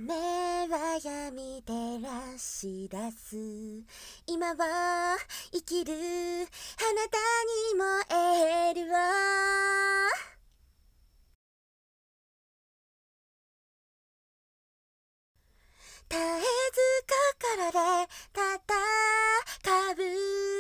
目は闇照らし出す。今は生きるあなたにもエールを。絶えず心で戦う。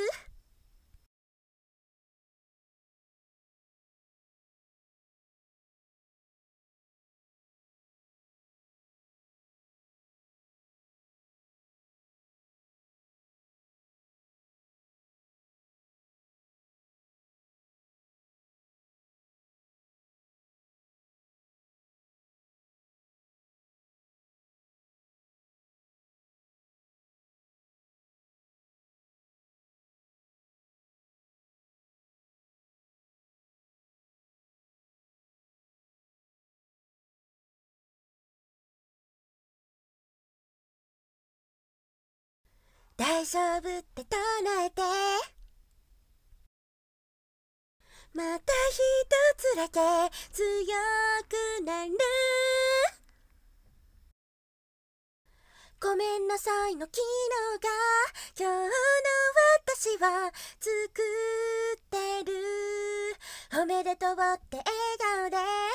大丈夫って唱えて、また一つだけ強くなる。ごめんなさいの昨日が今日の私は作ってる。おめでとうって笑顔で